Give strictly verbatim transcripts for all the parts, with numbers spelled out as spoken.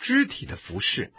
肢体的服事。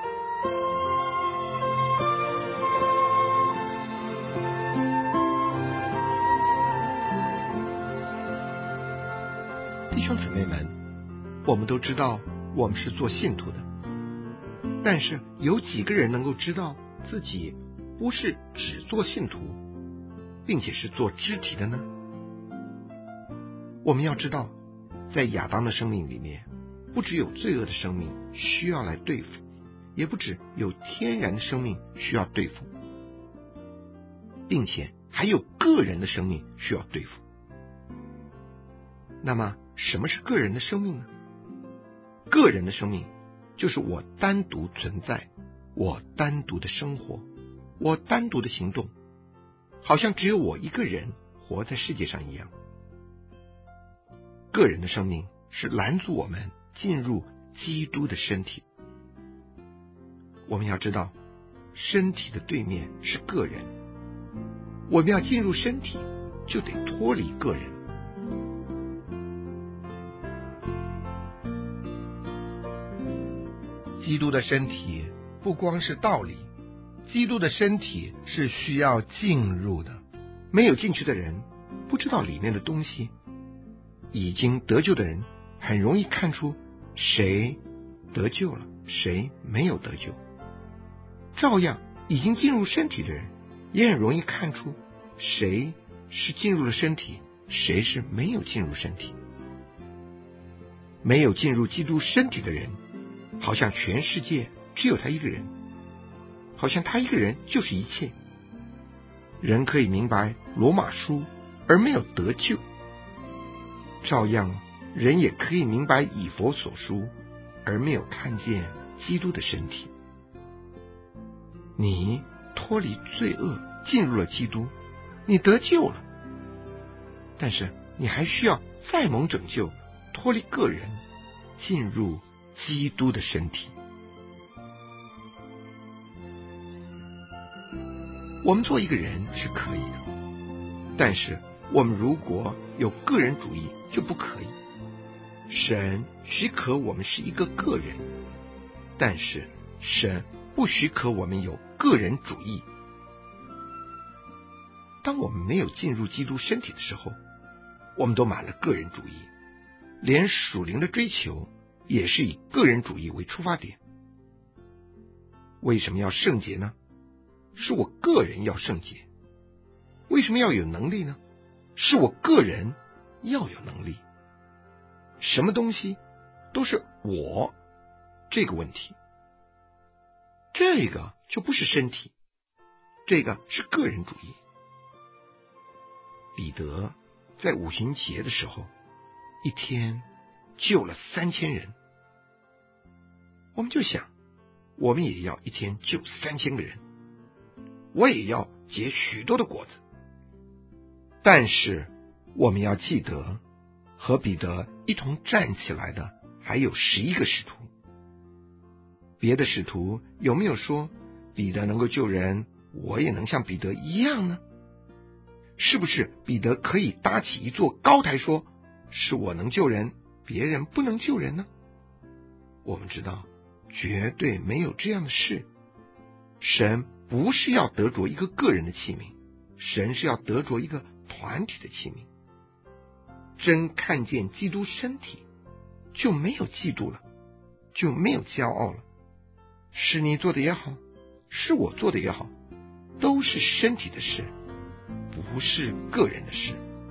弟兄姊妹们，我们都知道我们是做信徒的，但是有几个人能够知道自己不是只做信徒，并且是做肢体的呢？我们要知道，在亚当的生命里面，不只有罪恶的生命需要来对付，也不只有天然的生命需要对付，并且还有个人的生命需要对付。那么什么是个人的生命呢？个人的生命就是我单独存在，我单独的生活，我单独的行动，好像只有我一个人活在世界上一样。个人的生命是拦阻我们进入基督的身体。我们要知道，身体的对面是个人，我们要进入身体，就得脱离个人。基督的身体不光是道理，基督的身体是需要进入的。没有进去的人不知道里面的东西。已经得救的人很容易看出谁得救了，谁没有得救。照样已经进入身体的人也很容易看出谁是进入了身体，谁是没有进入身体。没有进入基督身体的人，好像全世界只有他一个人，好像他一个人就是一切。人可以明白罗马书而没有得救，照样人也可以明白以弗所书而没有看见基督的身体。你脱离罪恶进入了基督，你得救了，但是你还需要再蒙拯救，脱离个人进入基督的身体。我们做一个人是可以的，但是我们如果有个人主义就不可以。神许可我们是一个个人，但是神不许可我们有个人主义。当我们没有进入基督身体的时候，我们都满了个人主义，连属灵的追求也是以个人主义为出发点。为什么要圣洁呢？是我个人要圣洁。为什么要有能力呢？是我个人要有能力。什么东西都是我这个问题，这个就不是身体，这个是个人主义。彼得在五旬节的时候，一天救了三千人。我们就想，我们也要一天救三千个人，我也要结许多的果子。但是我们要记得，和彼得一同站起来的还有十一个使徒。别的使徒有没有说彼得能够救人，我也能像彼得一样呢？是不是彼得可以搭起一座高台说，是我能救人，别人不能救人呢？我们知道绝对没有这样的事。神不是要得着一个个人的器皿，神是要得着一个团体的器皿。真看见基督身体，就没有嫉妒了，就没有骄傲了。是你做的也好，是我做的也好，都是身体的事，不是个人的事。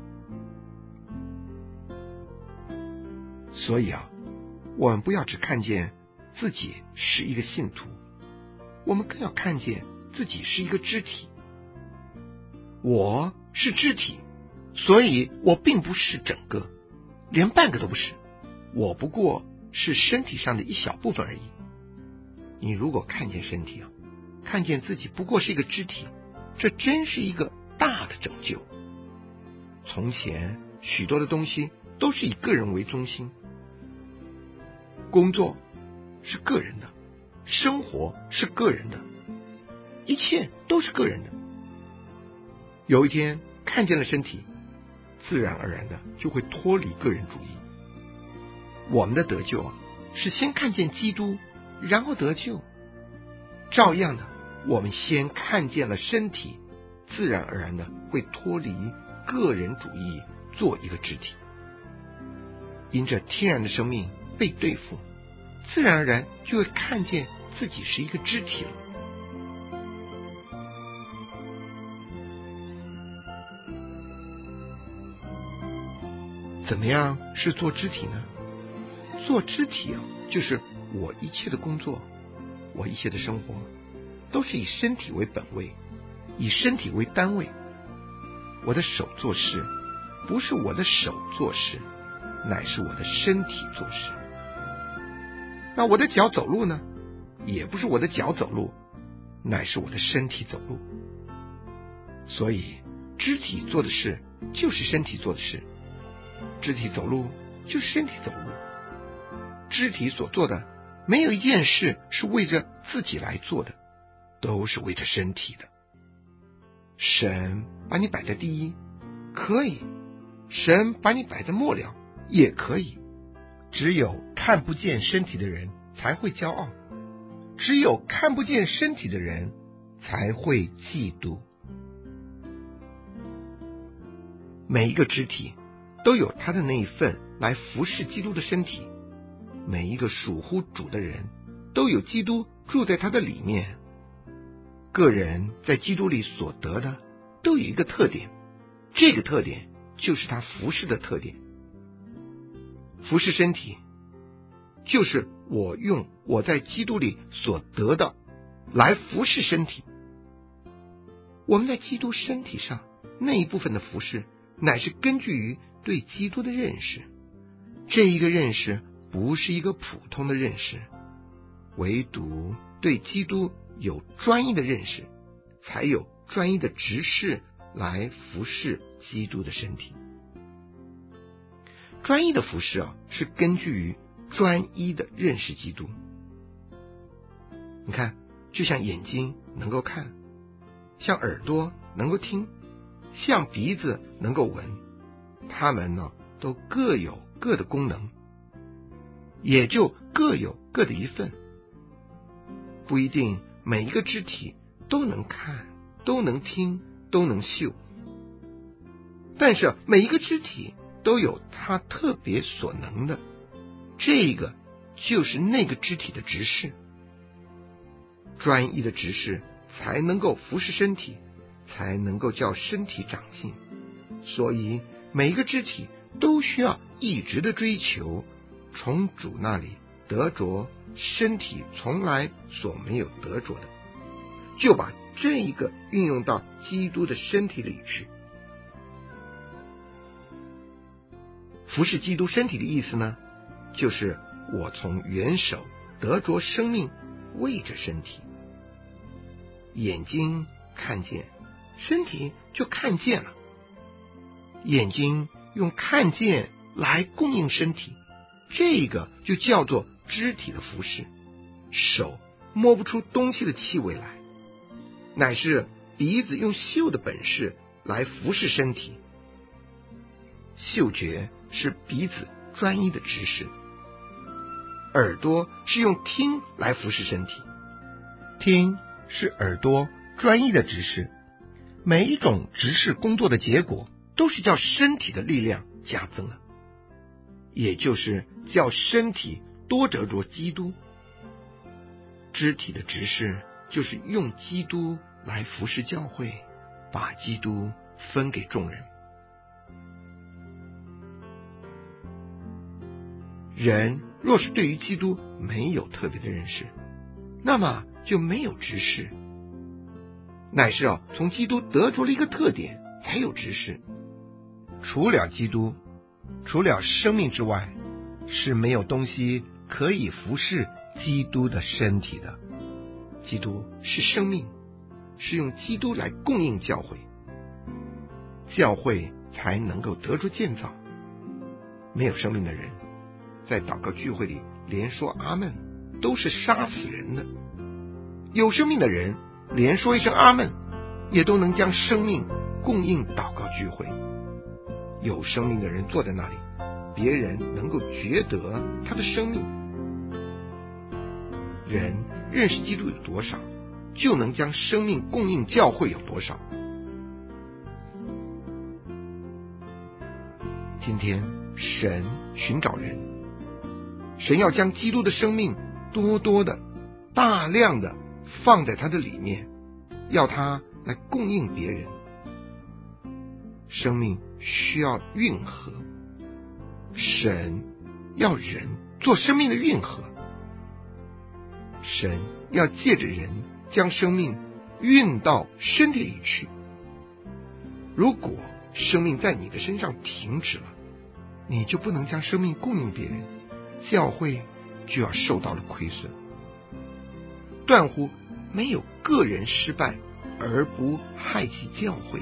所以啊，我们不要只看见自己是一个信徒，我们更要看见自己是一个肢体。我是肢体，所以我并不是整个，连半个都不是，我不过是身体上的一小部分而已。你如果看见身体啊，看见自己不过是一个肢体，这真是一个大的拯救。从前许多的东西都是以个人为中心，工作是个人的，生活是个人的，一切都是个人的。有一天看见了身体，自然而然的就会脱离个人主义。我们的得救啊，是先看见基督然后得救。照样的，我们先看见了身体，自然而然的会脱离个人主义，做一个肢体。因着天然的生命被对付，自然而然就会看见自己是一个肢体了。怎么样是做肢体呢？做肢体啊，就是我一切的工作，我一切的生活，都是以身体为本位，以身体为单位。我的手做事，不是我的手做事，乃是我的身体做事。那我的脚走路呢，也不是我的脚走路，乃是我的身体走路。所以肢体做的事就是身体做的事，肢体走路就是身体走路。肢体所做的没有一件事是为着自己来做的，都是为着身体的。神把你摆在第一，可以；神把你摆在末了，也可以。只有看不见身体的人才会骄傲，只有看不见身体的人才会嫉妒。每一个肢体都有他的那一份来服侍基督的身体，每一个属乎主的人都有基督住在他的里面。个人在基督里所得的都有一个特点，这个特点就是他服侍的特点。服侍身体就是我用我在基督里所得的来服侍身体。我们在基督身体上那一部分的服侍，乃是根据于对基督的认识。这一个认识不是一个普通的认识，唯独对基督有专一的认识，才有专一的执事来服侍基督的身体。专一的服侍啊，是根据于专一的认识基督。你看，就像眼睛能够看，像耳朵能够听，像鼻子能够闻，它们呢都各有各的功能，也就各有各的一份。不一定每一个肢体都能看，都能听，都能嗅，但是每一个肢体都有它特别所能的，这个就是那个肢体的执事。专一的执事才能够服侍身体，才能够叫身体长进。所以每一个肢体都需要一直的追求，从主那里得着身体从来所没有得着的，就把这一个运用到基督的身体里去。服侍基督身体的意思呢，就是我从元首得着生命，为着身体。眼睛看见，身体就看见了。眼睛用看见来供应身体，这个就叫做肢体的服侍。手摸不出东西的气味来，乃是鼻子用嗅的本事来服侍身体。嗅觉是鼻子专一的执事，耳朵是用听来服侍身体，听是耳朵专一的执事。每一种执事工作的结果，都是叫身体的力量加增了，也就是叫身体多得着基督。肢体的执事就是用基督来服侍教会，把基督分给众人。人若是对于基督没有特别的认识，那么就没有执事，乃是啊从基督得着了一个特点才有执事。除了基督，除了生命之外，是没有东西可以服侍基督的身体的。基督是生命，是用基督来供应教会，教会才能够得着建造。没有生命的人在祷告聚会里连说阿们都是杀死人的，有生命的人连说一声阿们也都能将生命供应祷告聚会。有生命的人坐在那里，别人能够觉得他的生命。 人认识基督有多少，就能将生命供应教会有多少。今天神寻找人，神要将基督的生命多多的、大量的放在他的里面，要他来供应别人。生命需要运河，神要人做生命的运河，神要借着人将生命运到身体里去。如果生命在你的身上停止了，你就不能将生命供应别人，教会就要受到了亏损。断乎没有个人失败而不害及教会的。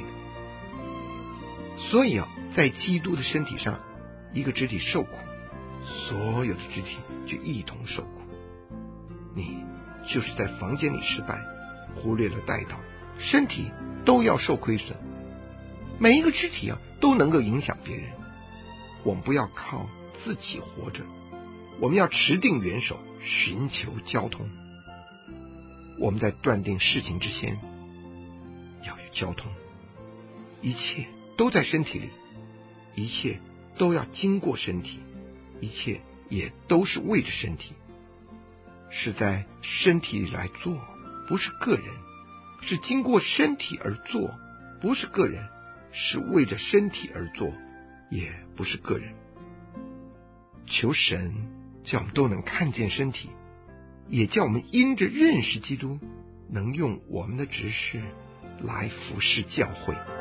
所以啊，在基督的身体上，一个肢体受苦，所有的肢体就一同受苦。你就是在房间里失败，忽略了带导，身体都要受亏损。每一个肢体啊，都能够影响别人。我们不要靠自己活着，我们要持定元首，寻求交通。我们在断定事情之前，要有交通。一切都在身体里，一切都要经过身体，一切也都是为着身体，是在身体里来做，不是个人，是经过身体而做，不是个人，是为着身体而做，也不是个人。求神叫我们都能看见身体，也叫我们因着认识基督，能用我们的执事来服侍教会。